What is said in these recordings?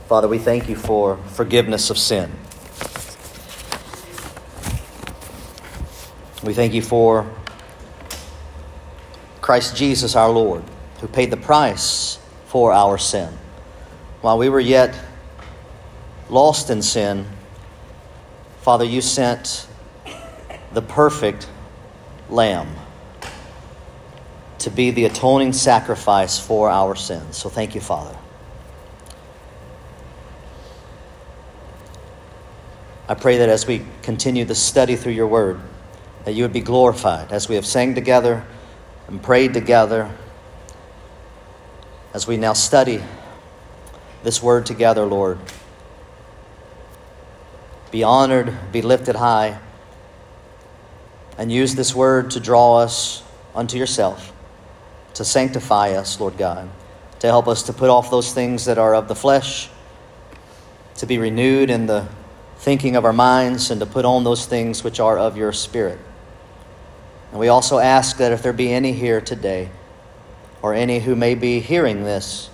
Father, we thank you for forgiveness of sin. We thank you for Christ Jesus our Lord, who paid the price for our sin. While we were yet lost in sin, Father, you sent the perfect Lamb to be the atoning sacrifice for our sins. So thank you, Father. I pray that as we continue the study through your word, that you would be glorified as we have sang together and prayed together, as we now study this word together, Lord. Be honored, be lifted high, and use this word to draw us unto yourself, to sanctify us, Lord God, to help us to put off those things that are of the flesh, to be renewed in the thinking of our minds, and to put on those things which are of your Spirit. And we also ask that if there be any here today, or any who may be hearing this,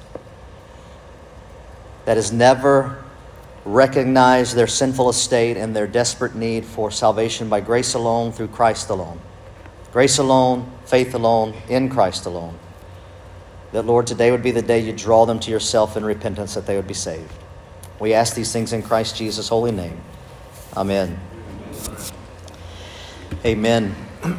that has never recognized their sinful estate and their desperate need for salvation by grace alone, through Christ alone. Grace alone, faith alone, in Christ alone. That, Lord, today would be the day you draw them to yourself in repentance, that they would be saved. We ask these things in Christ Jesus' holy name. Amen. Amen.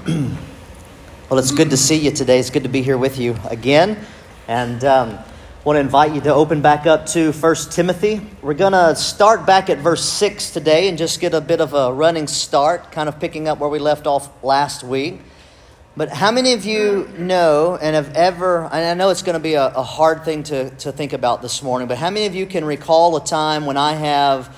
Well, it's good to see you today. It's good to be here with you again. And I want to invite you to open back up to 1 Timothy. We're going to start back at verse 6 today and just get a bit of a running start, kind of picking up where we left off last week. But how many of you know and have ever, and I know it's going to be a hard thing to think about this morning, but how many of you can recall a time when I have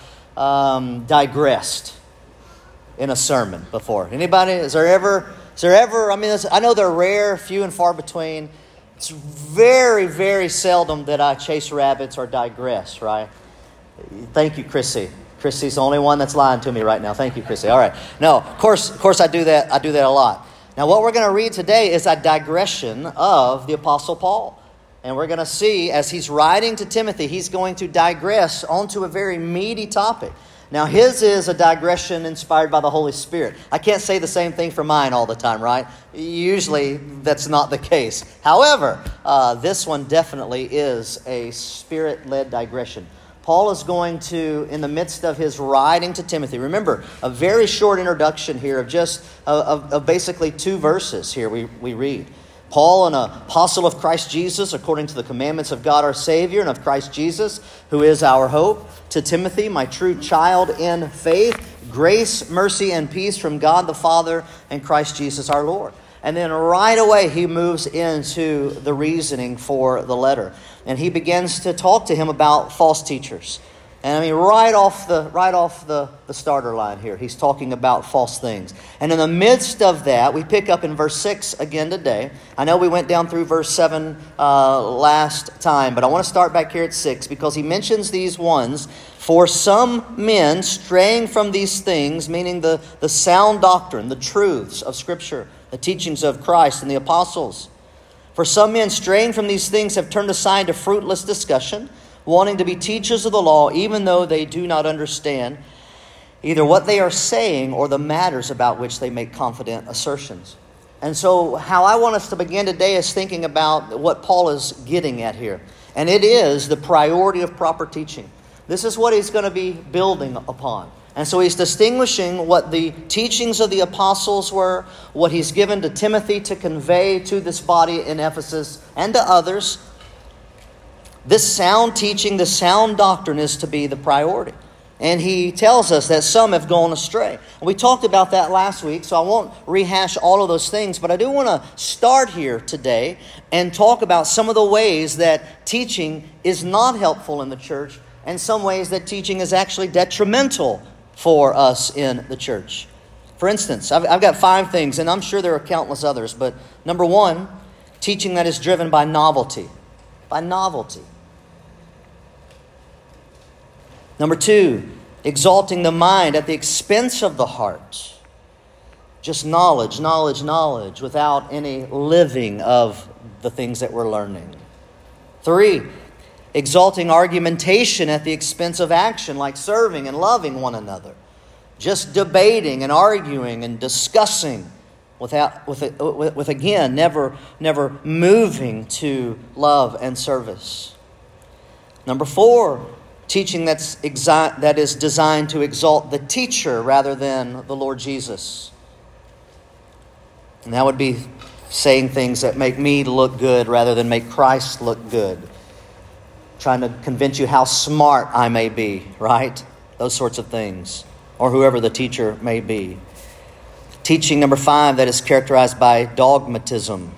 digressed in a sermon before? Anybody? Is there ever, I mean, I know they're rare, few and far between. It's very, very seldom that I chase rabbits or digress, right? Thank you, Chrissy. Chrissy's the only one that's lying to me right now. Thank you, Chrissy. All right. No, of course I do that. I do that a lot. Now, what we're going to read today is a digression of the Apostle Paul. And we're going to see, as he's writing to Timothy, he's going to digress onto a very meaty topic. Now, his is a digression inspired by the Holy Spirit. I can't say the same thing for mine all the time, right? Usually, that's not the case. However, this one definitely is a Spirit-led digression. Paul is going to, in the midst of his writing to Timothy, remember, a very short introduction here of just of basically 2 verses here we read. Paul, an apostle of Christ Jesus, according to the commandments of God our Savior and of Christ Jesus, who is our hope, to Timothy, my true child in faith, grace, mercy, and peace from God the Father and Christ Jesus our Lord. And then right away he moves into the reasoning for the letter. And he begins to talk to him about false teachers. And I mean, right off the starter line here, he's talking about false things. And in the midst of that, we pick up in verse 6 again today. I know we went down through verse 7 last time, but I want to start back here at 6 because he mentions these ones. For some men straying from these things, meaning the sound doctrine, the truths of Scripture, the teachings of Christ and the apostles. For some men straying from these things have turned aside to fruitless discussion, wanting to be teachers of the law, even though they do not understand either what they are saying or the matters about which they make confident assertions. And so how I want us to begin today is thinking about what Paul is getting at here. And it is the priority of proper teaching. This is what he's going to be building upon. And so he's distinguishing what the teachings of the apostles were, what he's given to Timothy to convey to this body in Ephesus and to others. This sound teaching, this sound doctrine is to be the priority. And he tells us that some have gone astray. And we talked about that last week, so I won't rehash all of those things. But I do want to start here today and talk about some of the ways that teaching is not helpful in the church and some ways that teaching is actually detrimental for us in the church. For instance, I've got 5 things, and I'm sure there are countless others. But number 1, teaching that is driven by novelty. By novelty. Number 2, exalting the mind at the expense of the heart. Just knowledge, knowledge, knowledge, without any living of the things that we're learning. 3, exalting argumentation at the expense of action, like serving and loving one another, just debating and arguing and discussing with again, never moving to love and service. Number 4, teaching that is designed to exalt the teacher rather than the Lord Jesus. And that would be saying things that make me look good rather than make Christ look good. Trying to convince you how smart I may be, right? Those sorts of things. Or whoever the teacher may be. Teaching number 5 that is characterized by dogmatism.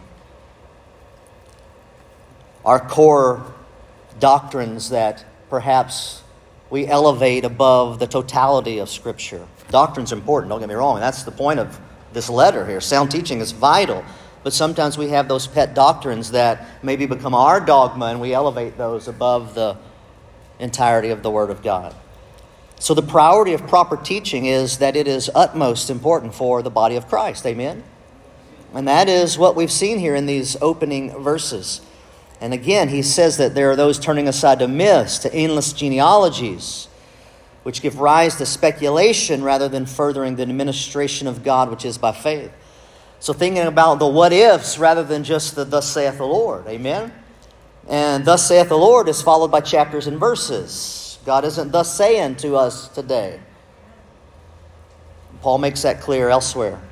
Our core doctrines that perhaps we elevate above the totality of Scripture. Doctrine's important, don't get me wrong. That's the point of this letter here. Sound teaching is vital. But sometimes we have those pet doctrines that maybe become our dogma, and we elevate those above the entirety of the Word of God. So the priority of proper teaching is that it is utmost important for the body of Christ. Amen? And that is what we've seen here in these opening verses. And again, he says that there are those turning aside to myths, to endless genealogies, which give rise to speculation rather than furthering the administration of God, which is by faith. So thinking about the what ifs rather than just the thus saith the Lord. Amen? And thus saith the Lord is followed by chapters and verses. God isn't thus saying to us today. Paul makes that clear elsewhere.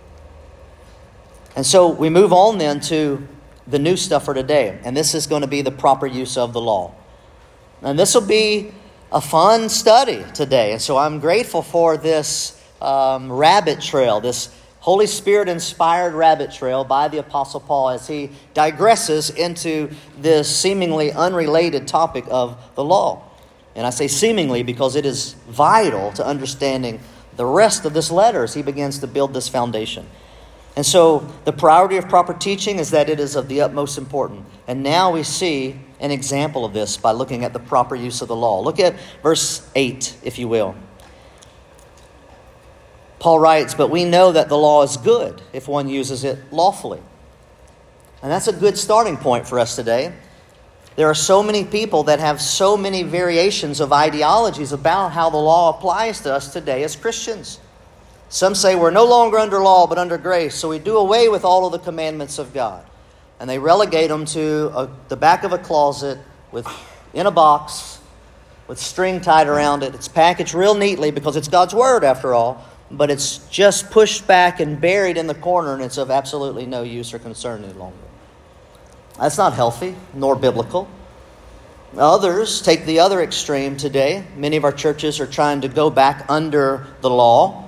And so we move on then to the new stuff for today. And this is going to be the proper use of the law. And this will be a fun study today. And so I'm grateful for this rabbit trail, this Holy Spirit-inspired rabbit trail by the Apostle Paul as he digresses into this seemingly unrelated topic of the law. And I say seemingly because it is vital to understanding the rest of this letter as he begins to build this foundation. And so the priority of proper teaching is that it is of the utmost importance. And now we see an example of this by looking at the proper use of the law. Look at verse 8, if you will. Paul writes, "But we know that the law is good if one uses it lawfully." And that's a good starting point for us today. There are so many people that have so many variations of ideologies about how the law applies to us today as Christians. Some say we're no longer under law but under grace, so we do away with all of the commandments of God. And they relegate them to the back of a closet in a box with string tied around it. It's packaged real neatly because it's God's Word after all, but it's just pushed back and buried in the corner, and it's of absolutely no use or concern any longer. That's not healthy nor biblical. Others take the other extreme today. Many of our churches are trying to go back under the law.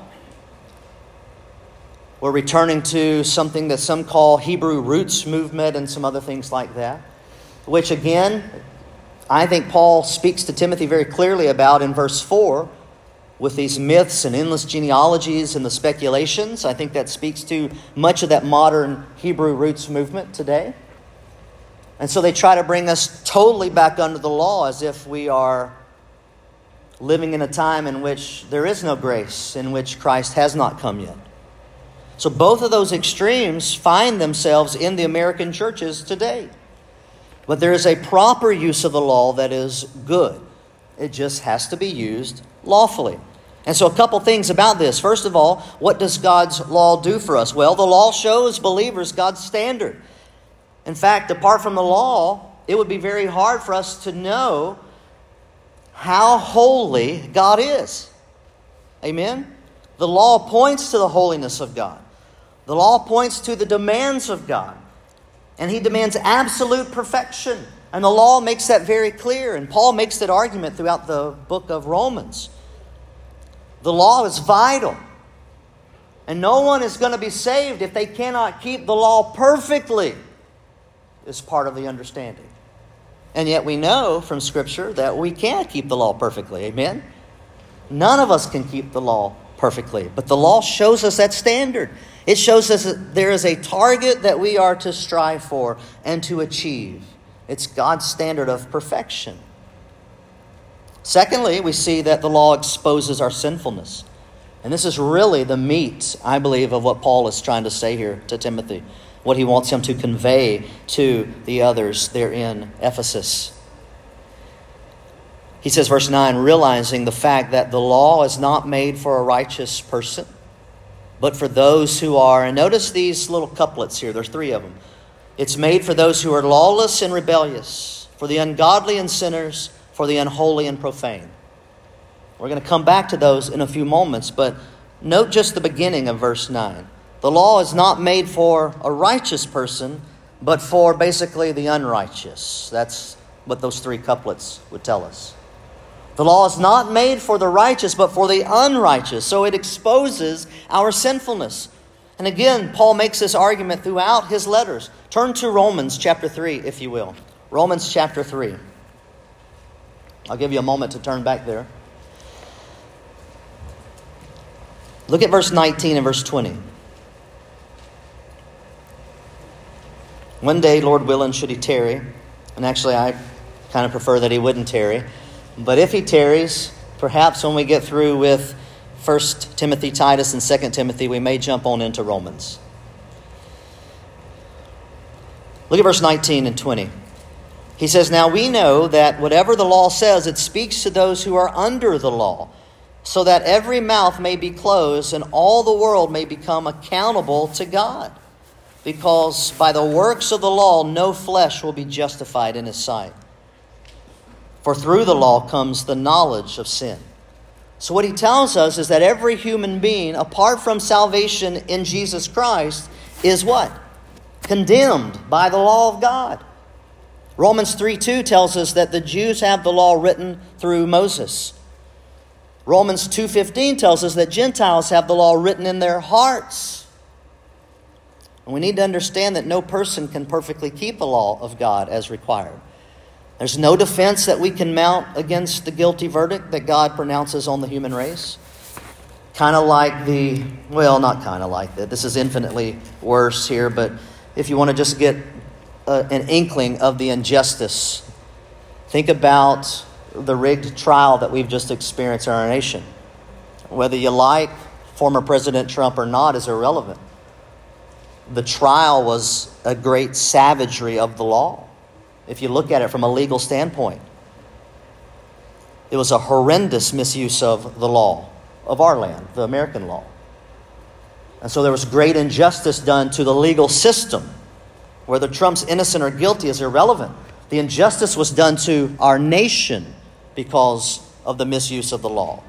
We're returning to something that some call Hebrew roots movement and some other things like that, which again, I think Paul speaks to Timothy very clearly about in verse 4 with these myths and endless genealogies and the speculations. I think that speaks to much of that modern Hebrew roots movement today. And so they try to bring us totally back under the law as if we are living in a time in which there is no grace, in which Christ has not come yet. So both of those extremes find themselves in the American churches today. But there is a proper use of the law that is good. It just has to be used lawfully. And so a couple things about this. First of all, what does God's law do for us? Well, the law shows believers God's standard. In fact, apart from the law, it would be very hard for us to know how holy God is. Amen? The law points to the holiness of God. The law points to the demands of God. And He demands absolute perfection. And the law makes that very clear. And Paul makes that argument throughout the book of Romans. The law is vital. And no one is going to be saved if they cannot keep the law perfectly. Is part of the understanding. And yet we know from Scripture that we can't keep the law perfectly. Amen? None of us can keep the law perfectly. But the law shows us that standard. It shows us that there is a target that we are to strive for and to achieve. It's God's standard of perfection. Secondly, we see that the law exposes our sinfulness. And this is really the meat, I believe, of what Paul is trying to say here to Timothy. What he wants him to convey to the others there in Ephesus. He says, verse 9, realizing the fact that the law is not made for a righteous person, but for those who are, and notice these little couplets here, there's 3 of them. It's made for those who are lawless and rebellious, for the ungodly and sinners, for the unholy and profane. We're going to come back to those in a few moments, but note just the beginning of verse 9. The law is not made for a righteous person, but for basically the unrighteous. That's what those 3 couplets would tell us. The law is not made for the righteous, but for the unrighteous. So it exposes our sinfulness. And again, Paul makes this argument throughout his letters. Turn to Romans chapter 3, if you will. Romans chapter 3. I'll give you a moment to turn back there. Look at verse 19 and verse 20. One day, Lord willing, should he tarry, and actually I kind of prefer that he wouldn't tarry, but if he tarries, perhaps when we get through with 1 Timothy, Titus, and 2 Timothy, we may jump on into Romans. Look at verse 19 and 20. He says, now we know that whatever the law says, it speaks to those who are under the law, so that every mouth may be closed and all the world may become accountable to God. Because by the works of the law, no flesh will be justified in his sight. For through the law comes the knowledge of sin. So what he tells us is that every human being, apart from salvation in Jesus Christ, is what? Condemned by the law of God. Romans 3:2 tells us that the Jews have the law written through Moses. Romans 2:15 tells us that Gentiles have the law written in their hearts. And we need to understand that no person can perfectly keep the law of God as required. There's no defense that we can mount against the guilty verdict that God pronounces on the human race. Kind of like not kind of like that. This is infinitely worse here, but if you want to just get an inkling of the injustice, think about the rigged trial that we've just experienced in our nation. Whether you like former President Trump or not is irrelevant. The trial was a great savagery of the law, if you look at it from a legal standpoint. It was a horrendous misuse of the law of our land, the American law. And so there was great injustice done to the legal system. Whether Trump's innocent or guilty is irrelevant. The injustice was done to our nation because of the misuse of the law.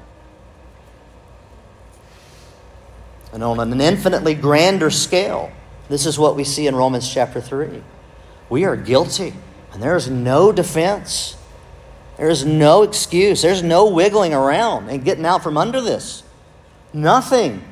And on an infinitely grander scale, this is what we see in Romans chapter 3. We are guilty, and there is no defense. There is no excuse. There's no wiggling around and getting out from under this. Nothing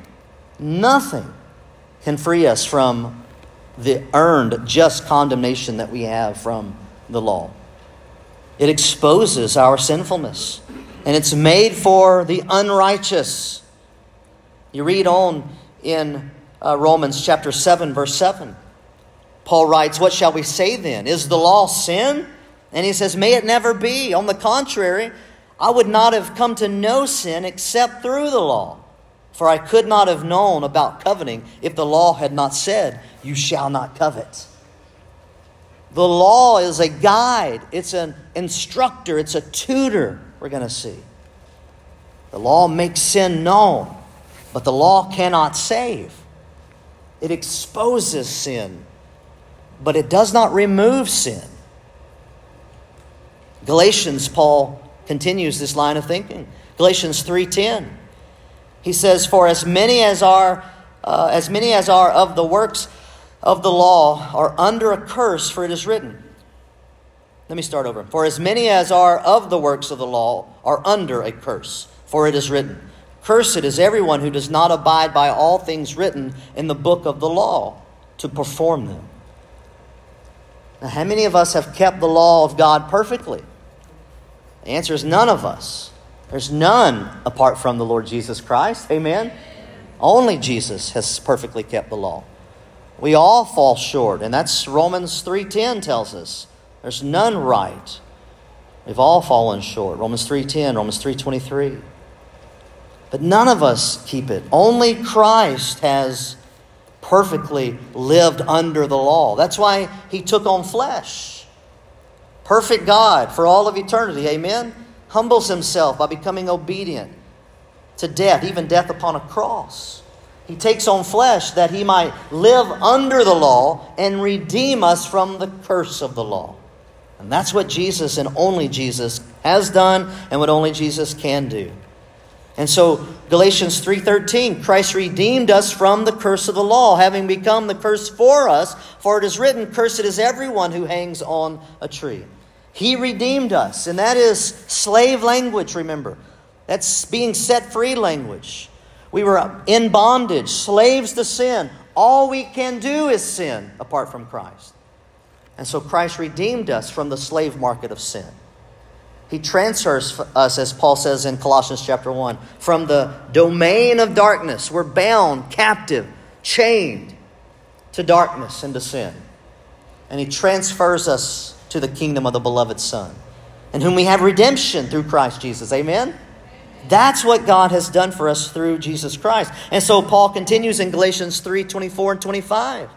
can free us from the earned just condemnation that we have from the law. It exposes our sinfulness, and it's made for the unrighteous. You read on in Romans chapter 7, verse 7. Paul writes, what shall we say then? Is the law sin? And he says, may it never be. On the contrary, I would not have come to know sin except through the law. For I could not have known about coveting if the law had not said, you shall not covet. The law is a guide. It's an instructor. It's a tutor, we're going to see. The law makes sin known, but the law cannot save. It exposes sin, but it does not remove sin. Galatians, Paul continues this line of thinking. Galatians 3:10. He says, for as many as are of the works of the law are under a curse, for it is written. Let me start over. For as many as are of the works of the law are under a curse, for it is written, cursed is everyone who does not abide by all things written in the book of the law to perform them. Now, how many of us have kept the law of God perfectly? The answer is none of us. There's none apart from the Lord Jesus Christ. Amen? Only Jesus has perfectly kept the law. We all fall short, and that's Romans 3:10 tells us. There's none right. We've all fallen short. Romans 3:10, Romans 3:23. But none of us keep it. Only Christ has perfectly lived under the law. That's why he took on flesh. Perfect God for all of eternity. Amen? humbles himself by becoming obedient to death, even death upon a cross. He takes on flesh that he might live under the law and redeem us from the curse of the law. And that's what Jesus and only Jesus has done and what only Jesus can do. And so Galatians 3:13, Christ redeemed us from the curse of the law, having become the curse for us. For it is written, cursed is everyone who hangs on a tree. He redeemed us. And that is slave language, remember. That's being set free language. We were in bondage, slaves to sin. All we can do is sin apart from Christ. And so Christ redeemed us from the slave market of sin. He transfers us, as Paul says in Colossians chapter 1, from the domain of darkness. We're bound, captive, chained to darkness and to sin. And He transfers us to the kingdom of the beloved Son, in whom we have redemption through Christ Jesus. Amen? That's what God has done for us through Jesus Christ. And so Paul continues in Galatians 3:24 and 25.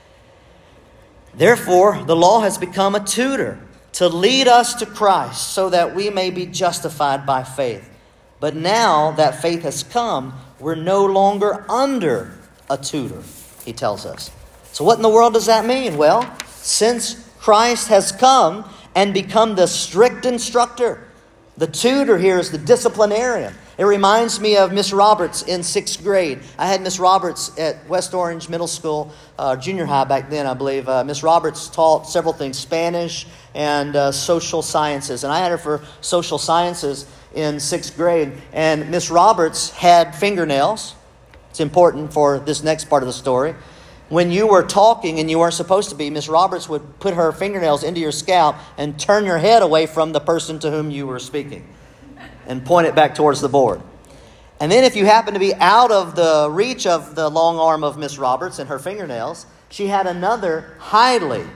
Therefore, the law has become a tutor to lead us to Christ, so that we may be justified by faith. But now that faith has come, we're no longer under a tutor, he tells us. So what in the world does that mean? Well, since Christ has come and become the strict instructor, the tutor here is the disciplinarian. It reminds me of Miss Roberts in 6th grade. I had Miss Roberts at West Orange Middle School, junior high back then, I believe. Miss Roberts taught several things, Spanish and social sciences. And I had her for social sciences in 6th grade. And Miss Roberts had fingernails. It's important for this next part of the story. When you were talking and you weren't supposed to be, Miss Roberts would put her fingernails into your scalp and turn your head away from the person to whom you were speaking and point it back towards the board. And then if you happen to be out of the reach of the long arm of Miss Roberts and her fingernails, she had another highly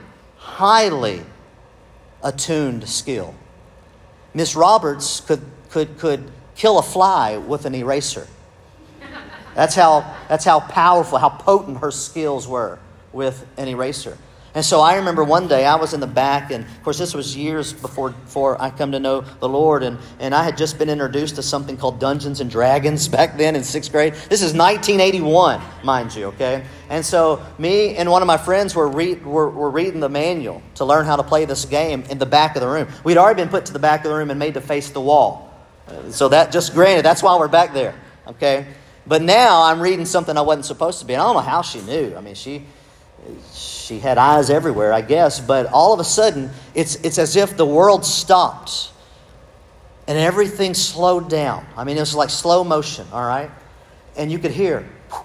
attuned skill. Miss Roberts could kill a fly with an eraser. That's how powerful, how potent her skills were with an eraser. And so I remember one day I was in the back, and of course this was years before I come to know the Lord, and I had just been introduced to something called Dungeons and Dragons back then in 6th grade. This is 1981, mind you, okay? And so me and one of my friends were reading the manual to learn how to play this game in the back of the room. We'd already been put to the back of the room and made to face the wall. So that, just granted, that's why we're back there, okay? But now I'm reading something I wasn't supposed to be. And I don't know how she knew. I mean, she had eyes everywhere, I guess. But all of a sudden, it's as if the world stopped and everything slowed down. I mean, it was like slow motion, all right? And you could hear.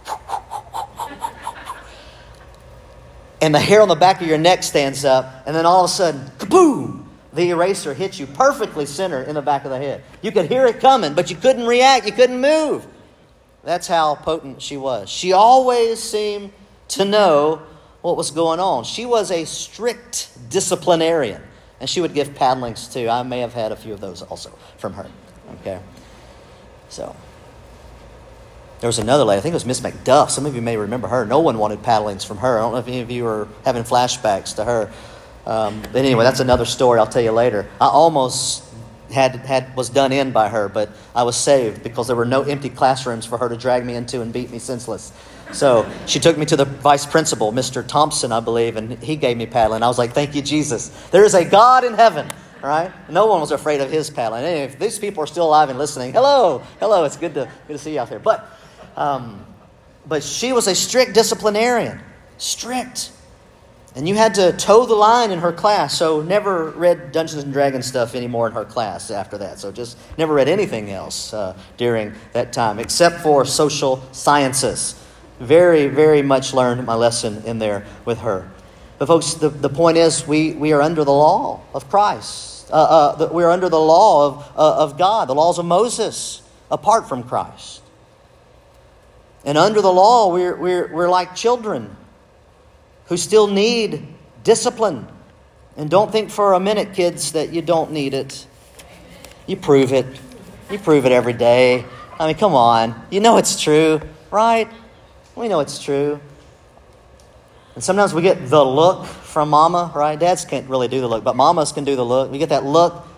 And the hair on the back of your neck stands up. And then all of a sudden, kaboom! The eraser hits you perfectly centered in the back of the head. You could hear it coming, but you couldn't react. You couldn't move. That's how potent she was. She always seemed to know what was going on. She was a strict disciplinarian. And she would give paddlings too. I may have had a few of those also from her. Okay. So there was another lady, I think it was Miss McDuff. Some of you may remember her. No one wanted paddlings from her. I don't know if any of you were having flashbacks to her. But anyway, that's another story I'll tell you later. I almost was done in by her, but I was saved because there were no empty classrooms for her to drag me into and beat me senseless. So she took me to the vice principal, Mr. Thompson, I believe, and he gave me paddling. I was like, thank you, Jesus. There is a God in heaven, all right? No one was afraid of his paddling. And if these people are still alive and listening, hello, it's good to see you out there. But she was a strict disciplinarian, strict. And you had to toe the line in her class, so never read Dungeons and Dragons stuff anymore in her class after that. So just never read anything else during that time, except for social sciences. Very, very much learned my lesson in there with her. But folks, the point is we are under the law of Christ. We are under the law of God, the laws of Moses, apart from Christ. And under the law, we're like children who still need discipline. And don't think for a minute, kids, that you don't need it. You prove it. You prove it every day. I mean, come on. You know it's true, right? We know it's true. And sometimes we get the look from mama, right? Dads can't really do the look, but mamas can do the look. We get that look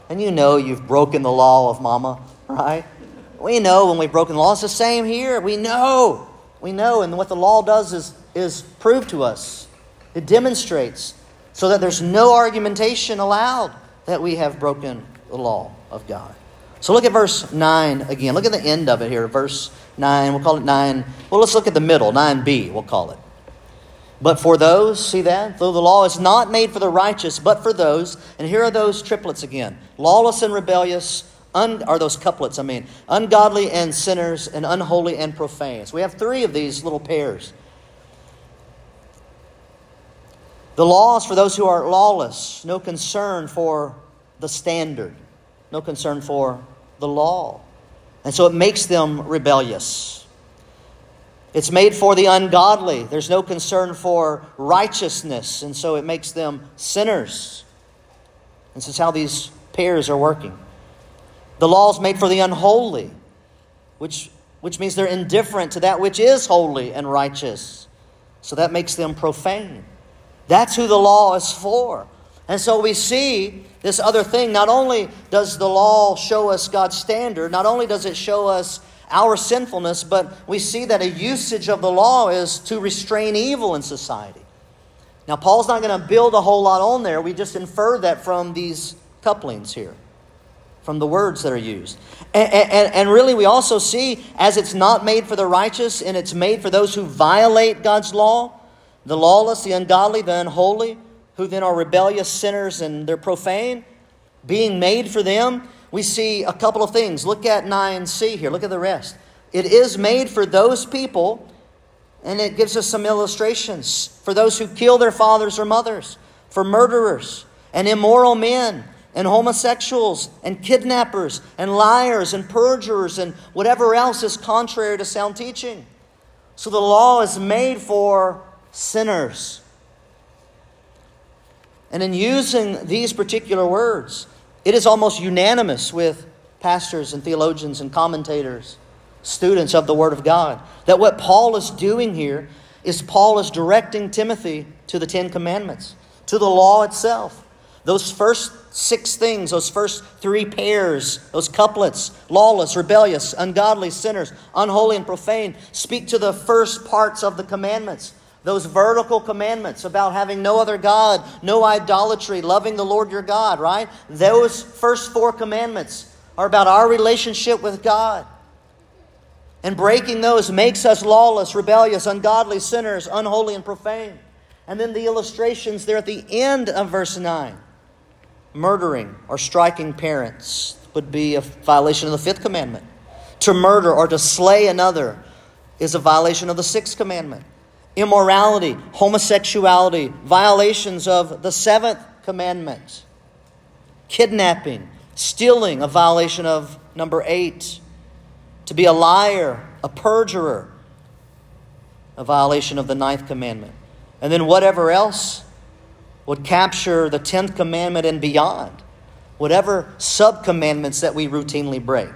And you know you've broken the law of mama, right? We know when we've broken the law. It's the same here. We know. And what the law does is prove to us. It demonstrates so that there's no argumentation allowed that we have broken the law of God. So look at verse 9 again. Look at the end of it here. Verse 9. We'll call it 9. Well, let's look at the middle. 9b, we'll call it. But for those, see that? Though the law is not made for the righteous, but for those, and here are those triplets again. Lawless and rebellious, are those couplets, ungodly and sinners, and unholy and profane. So we have three of these little pairs. The law is for those who are lawless, no concern for the standard, no concern for the law. And so it makes them rebellious. It's made for the ungodly. There's no concern for righteousness, and so it makes them sinners. This is how these pairs are working. The law is made for the unholy, which means they're indifferent to that which is holy and righteous. So that makes them profane. That's who the law is for. And so we see this other thing. Not only does the law show us God's standard, not only does it show us our sinfulness, but we see that a usage of the law is to restrain evil in society. Now, Paul's not going to build a whole lot on there. We just infer that from these couplings here, from the words that are used. And really, we also see, as it's not made for the righteous, and it's made for those who violate God's law, the lawless, the ungodly, the unholy, who then are rebellious sinners and they're profane, being made for them, we see a couple of things. Look at 9c here. Look at the rest. It is made for those people, and it gives us some illustrations. For those who kill their fathers or mothers, for murderers and immoral men and homosexuals and kidnappers and liars and perjurers and whatever else is contrary to sound teaching. So the law is made for sinners. And in using these particular words, it is almost unanimous with pastors and theologians and commentators, students of the Word of God, that what Paul is doing here is Paul is directing Timothy to the Ten Commandments, to the law itself. Those first 6 things, those first 3 pairs, those couplets, lawless, rebellious, ungodly, sinners, unholy, and profane, speak to the first parts of the commandments. Those vertical commandments about having no other God, no idolatry, loving the Lord your God, right? Those first 4 commandments are about our relationship with God. And breaking those makes us lawless, rebellious, ungodly, sinners, unholy, and profane. And then the illustrations there at the end of verse 9. Murdering or striking parents would be a violation of the 5th commandment. To murder or to slay another is a violation of the 6th commandment. Immorality, homosexuality, violations of the 7th commandment. Kidnapping, stealing, a violation of number 8. To be a liar, a perjurer, a violation of the 9th commandment. And then whatever else would capture the 10th commandment and beyond. Whatever sub-commandments that we routinely break.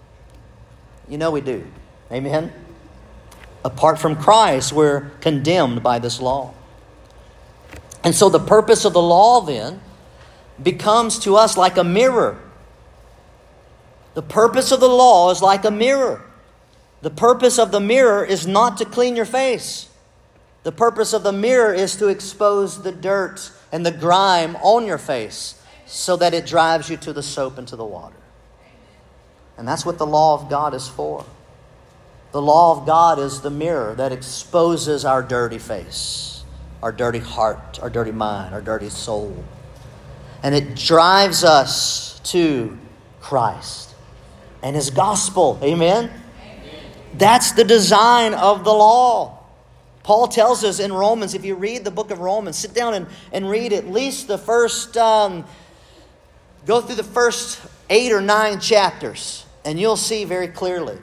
You know we do. Amen? Apart from Christ, we're condemned by this law. And so the purpose of the law then becomes to us like a mirror. The purpose of the law is like a mirror. The purpose of the mirror is not to clean your face. The purpose of the mirror is to expose the dirt and the grime on your face so that it drives you to the soap and to the water. And that's what the law of God is for. The law of God is the mirror that exposes our dirty face, our dirty heart, our dirty mind, our dirty soul. And it drives us to Christ and His gospel. Amen? That's the design of the law. Paul tells us in Romans, if you read the book of Romans, sit down and read at least the first, go through the first 8 or 9 chapters, and you'll see very clearly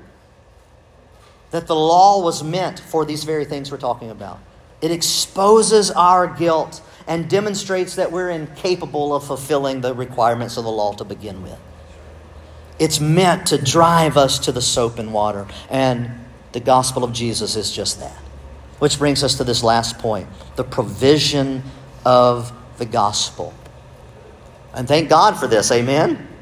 that the law was meant for these very things we're talking about. It exposes our guilt and demonstrates that we're incapable of fulfilling the requirements of the law to begin with. It's meant to drive us to the soap and water. And the gospel of Jesus is just that. Which brings us to this last point. The provision of the gospel. And thank God for this. Amen?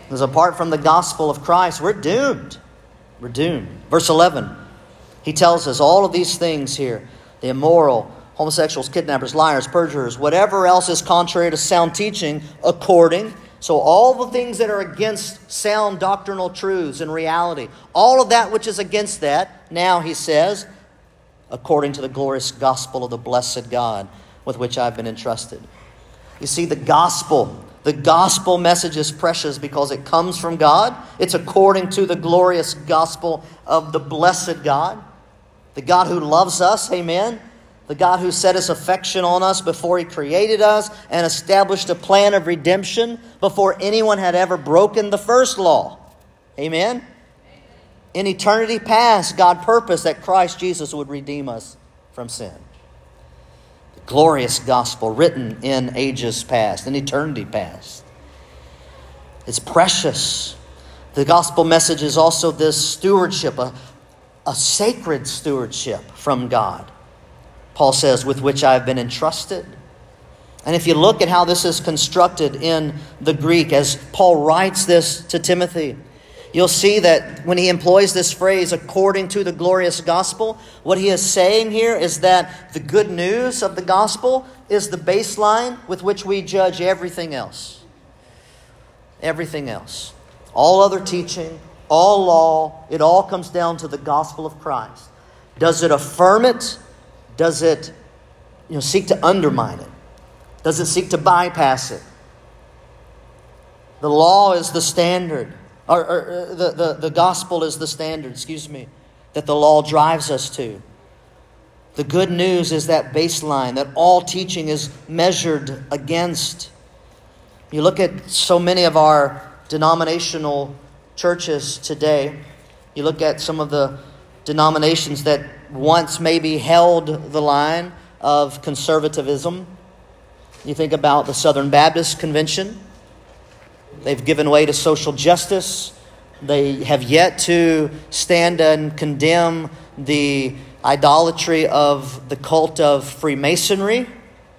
Because apart from the gospel of Christ, we're doomed. We're doomed. Verse 11, he tells us all of these things here. The immoral, homosexuals, kidnappers, liars, perjurers, whatever else is contrary to sound teaching, according. So all the things that are against sound doctrinal truths and reality, all of that which is against that, now he says, according to the glorious gospel of the blessed God with which I've been entrusted. You see, the gospel message is precious because it comes from God. It's according to the glorious gospel of the blessed God. The God who loves us, amen. The God who set his affection on us before he created us and established a plan of redemption before anyone had ever broken the first law. Amen. In eternity past, God purposed that Christ Jesus would redeem us from sin. The glorious gospel written in ages past, in eternity past. It's precious. The gospel message is also this stewardship, a sacred stewardship from God. Paul says, with which I have been entrusted. And if you look at how this is constructed in the Greek, as Paul writes this to Timothy, you'll see that when he employs this phrase, according to the glorious gospel, what he is saying here is that the good news of the gospel is the baseline with which we judge everything else. Everything else. All other teaching, all law, it all comes down to the gospel of Christ. Does it affirm it? Does it seek to undermine it? Does it seek to bypass it? The law is the standard. Or the gospel is the standard, that the law drives us to. The good news is that baseline that all teaching is measured against. You look at so many of our denominational churches today. You look at some of the denominations that once maybe held the line of conservatism. You think about the Southern Baptist Convention. They've given way to social justice. They have yet to stand and condemn the idolatry of the cult of Freemasonry.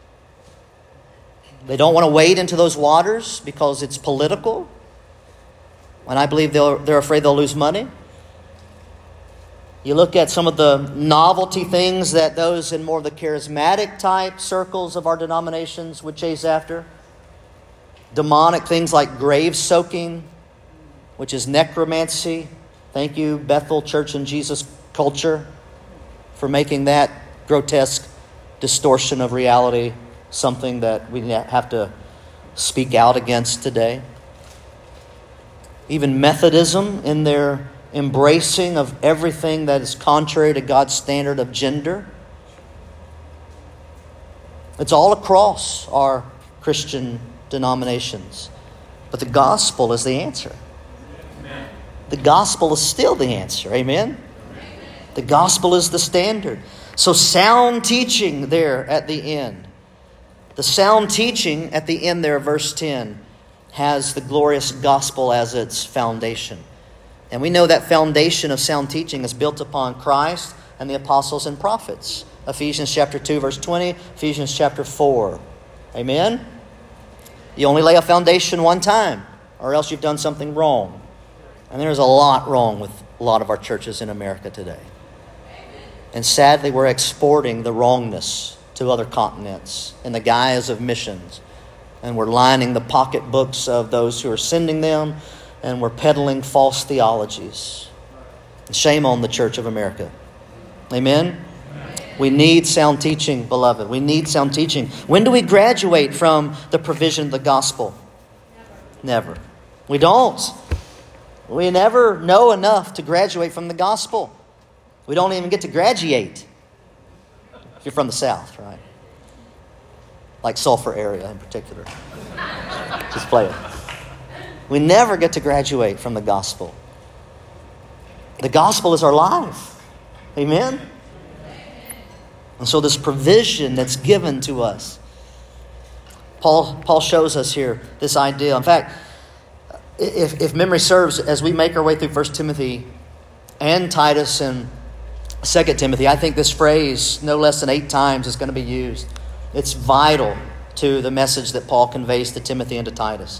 They don't want to wade into those waters because it's political. And I believe they're afraid they'll lose money. You look at some of the novelty things that those in more of the charismatic type circles of our denominations would chase after. Demonic things like grave soaking, which is necromancy. Thank you, Bethel Church and Jesus Culture, for making that grotesque distortion of reality something that we have to speak out against today. Even Methodism in their embracing of everything that is contrary to God's standard of gender. It's all across our Christian denominations. But the gospel is the answer. Amen. The gospel is still the answer. Amen? Amen? The gospel is the standard. So sound teaching there at the end. The sound teaching at the end there, verse 10, has the glorious gospel as its foundation. And we know that foundation of sound teaching is built upon Christ and the apostles and prophets. Ephesians chapter 2, verse 20, Ephesians chapter 4. Amen? You only lay a foundation one time, or else you've done something wrong. And there's a lot wrong with a lot of our churches in America today. And sadly, we're exporting the wrongness to other continents in the guise of missions. And we're lining the pocketbooks of those who are sending them, and we're peddling false theologies. Shame on the Church of America. Amen? We need sound teaching, beloved. We need sound teaching. When do we graduate from the provision of the gospel? Never. We don't. We never know enough to graduate from the gospel. We don't even get to graduate. If you're from the South, right? Like Sulphur area in particular. Just play it. We never get to graduate from the gospel. The gospel is our life. Amen? And so this provision that's given to us. Paul shows us here this idea. In fact, if memory serves, as we make our way through 1 Timothy and Titus and 2 Timothy, I think this phrase no less than 8 times is going to be used. It's vital to the message that Paul conveys to Timothy and to Titus.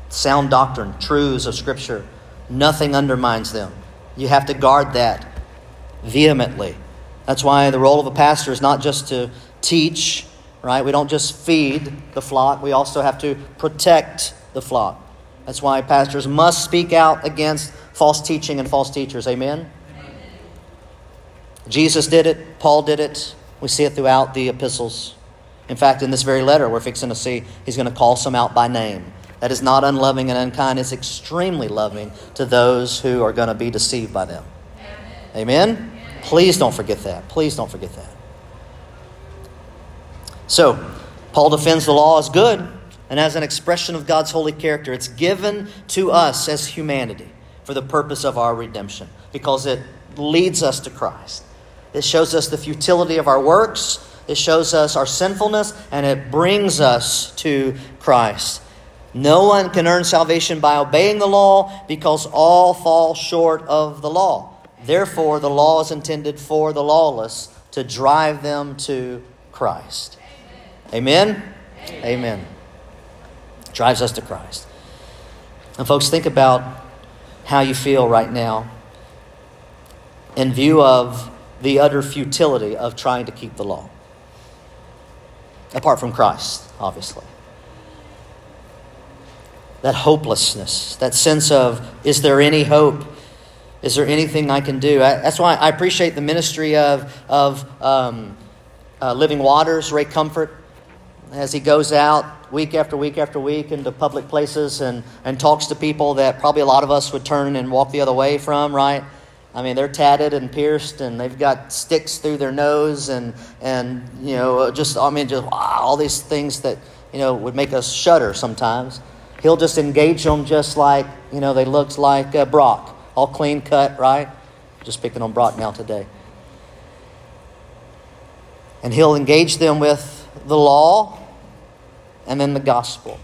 sound doctrine, truths of Scripture. Nothing undermines them. You have to guard that vehemently. That's why the role of a pastor is not just to teach, right? We don't just feed the flock. We also have to protect the flock. That's why pastors must speak out against false teaching and false teachers. Amen? Jesus did it. Paul did it. We see it throughout the epistles. In fact, in this very letter we're fixing to see, he's going to call some out by name. That is not unloving and unkind. It's extremely loving to those who are going to be deceived by them. Amen? Please don't forget that. Please don't forget that. So, Paul defends the law as good and as an expression of God's holy character. It's given to us as humanity for the purpose of our redemption, because it leads us to Christ. It shows us the futility of our works. It shows us our sinfulness, and it brings us to Christ. No one can earn salvation by obeying the law, because all fall short of the law. Therefore, the law is intended for the lawless to drive them to Christ. Amen? Amen. Drives us to Christ. And folks, think about how you feel right now in view of the utter futility of trying to keep the law. Apart from Christ, obviously. That hopelessness, that sense of, is there any hope? Is there anything I can do? That's why I appreciate the ministry of Living Waters, Ray Comfort, as he goes out week after week after week into public places and talks to people that probably a lot of us would turn and walk the other way from, right? I mean, they're tatted and pierced, and they've got sticks through their nose, and just all these things that would make us shudder sometimes. He'll just engage them just like they looked like Brock, all clean cut, right? Just picking on Brock now today. And he'll engage them with the law and then the gospel.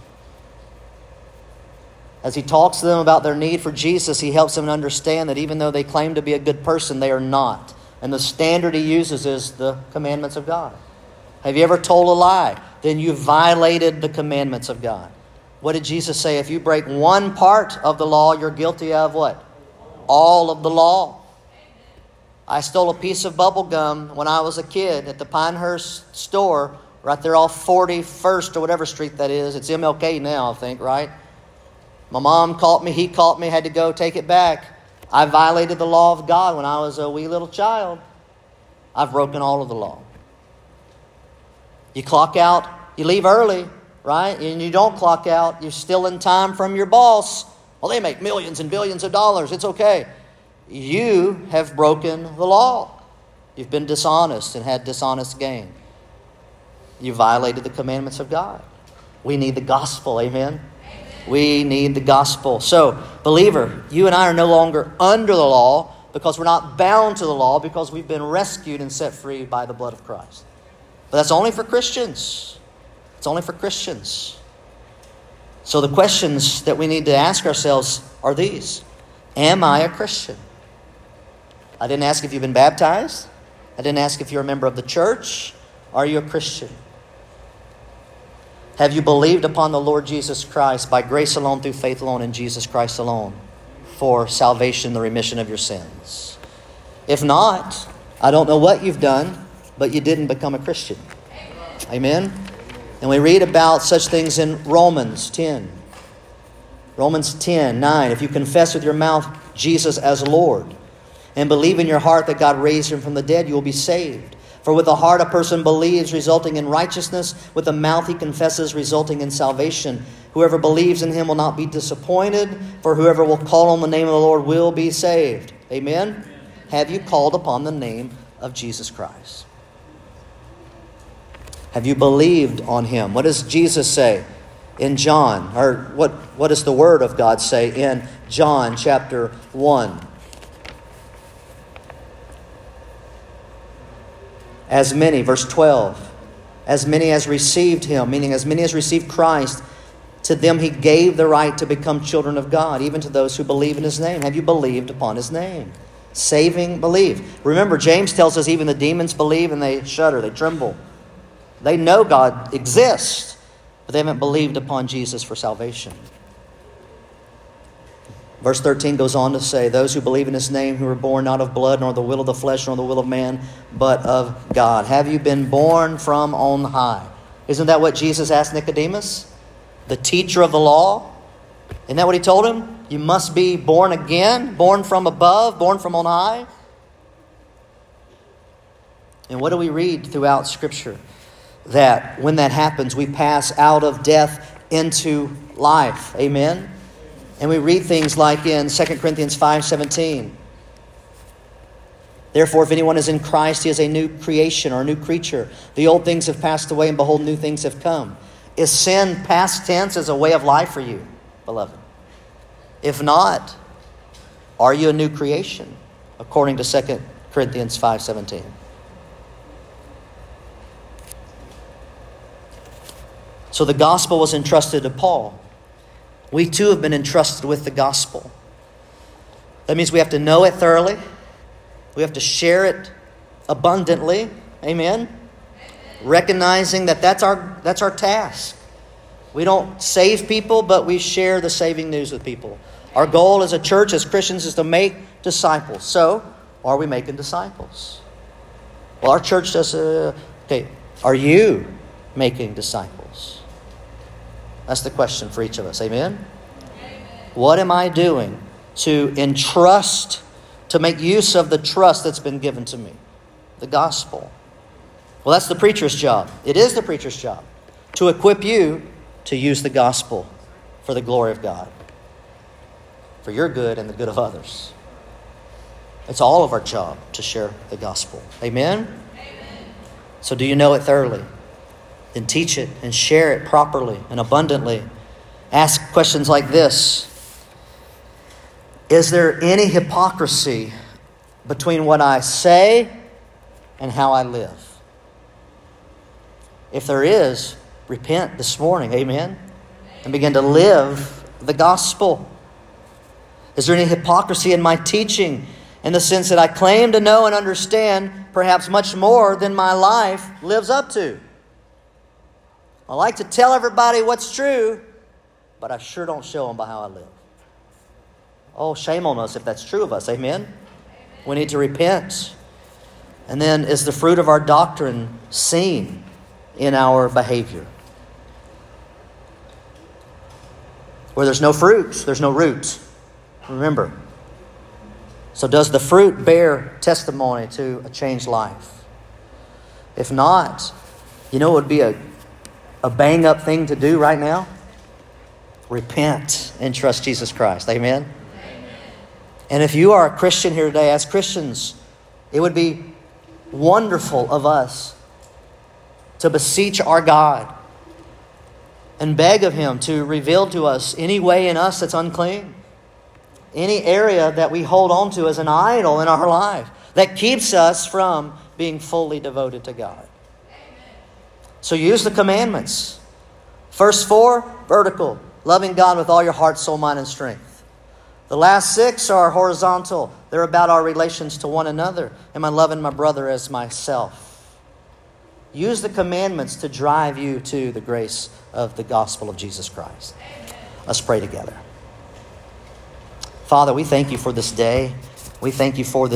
As he talks to them about their need for Jesus, he helps them understand that even though they claim to be a good person, they are not. And the standard he uses is the commandments of God. Have you ever told a lie? Then you violated the commandments of God. What did Jesus say? If you break one part of the law, you're guilty of what? All of the law. I stole a piece of bubble gum when I was a kid at the Pinehurst store, right there off 41st or whatever street that is. It's MLK now, I think, right? My mom caught me, he caught me, had to go take it back. I violated the law of God when I was a wee little child. I've broken all of the law. You clock out, you leave early, right? And you don't clock out, you're still in time from your boss. Well, they make millions and billions of dollars. It's okay. You have broken the law. You've been dishonest and had dishonest gain. You violated the commandments of God. We need the gospel, amen? We need the gospel. So, believer, you and I are no longer under the law because we're not bound to the law, because we've been rescued and set free by the blood of Christ. But that's only for Christians. It's only for Christians. So the questions that we need to ask ourselves are these. Am I a Christian? I didn't ask if you've been baptized. I didn't ask if you're a member of the church. Are you a Christian? Have you believed upon the Lord Jesus Christ by grace alone, through faith alone, in Jesus Christ alone, for salvation, the remission of your sins? If not, I don't know what you've done, but you didn't become a Christian. Amen? And we read about such things in Romans 10. Romans 10:9. If you confess with your mouth Jesus as Lord and believe in your heart that God raised him from the dead, you will be saved. For with the heart a person believes, resulting in righteousness. With the mouth he confesses, resulting in salvation. Whoever believes in him will not be disappointed, for whoever will call on the name of the Lord will be saved. Amen? Have you called upon the name of Jesus Christ? Have you believed on him? What does Jesus say in John? Or what does the Word of God say in John chapter 1? As many, verse 12, as many as received him, meaning as many as received Christ, to them he gave the right to become children of God, even to those who believe in his name. Have you believed upon his name? Saving believe. Remember, James tells us even the demons believe and they shudder, they tremble. They know God exists, but they haven't believed upon Jesus for salvation. Verse 13 goes on to say, those who believe in his name, who were born not of blood, nor the will of the flesh, nor the will of man, but of God. Have you been born from on high? Isn't that what Jesus asked Nicodemus? The teacher of the law? Isn't that what he told him? You must be born again, born from above, born from on high. And what do we read throughout Scripture? That when that happens, we pass out of death into life. Amen? And we read things like in 2 Corinthians 5:17. Therefore, if anyone is in Christ, he is a new creation or a new creature. The old things have passed away, and behold, new things have come. Is sin past tense as a way of life for you, beloved? If not, are you a new creation? According to 2 Corinthians 5:17. So the gospel was entrusted to Paul. We too have been entrusted with the gospel. That means we have to know it thoroughly. We have to share it abundantly. Amen? Recognizing that that's our task. We don't save people, but we share the saving news with people. Our goal as a church, as Christians, is to make disciples. So, are we making disciples? Well, our church does... are you making disciples? That's the question for each of us. Amen? Amen. What am I doing to entrust, to make use of the trust that's been given to me? The gospel. Well, that's the preacher's job. It is the preacher's job to equip you to use the gospel for the glory of God, for your good and the good of others. It's all of our job to share the gospel. Amen? Amen. So do you know it thoroughly? Then teach it and share it properly and abundantly. Ask questions like this. Is there any hypocrisy between what I say and how I live? If there is, repent this morning. Amen? And begin to live the gospel. Is there any hypocrisy in my teaching, in the sense that I claim to know and understand perhaps much more than my life lives up to? I like to tell everybody what's true, but I sure don't show them by how I live. Oh, shame on us if that's true of us. Amen? We need to repent. And then, is the fruit of our doctrine seen in our behavior? Where there's no fruit, there's no root. Remember. So does the fruit bear testimony to a changed life? If not, you know what would be a bang-up thing to do right now? Repent and trust Jesus Christ. Amen? Amen? And if you are a Christian here today, as Christians, it would be wonderful of us to beseech our God and beg of Him to reveal to us any way in us that's unclean, any area that we hold on to as an idol in our life that keeps us from being fully devoted to God. So use the commandments. First 4, vertical. Loving God with all your heart, soul, mind, and strength. The last 6 are horizontal. They're about our relations to one another. Am I loving my brother as myself? Use the commandments to drive you to the grace of the gospel of Jesus Christ. Let's pray together. Father, we thank you for this day. We thank you for this.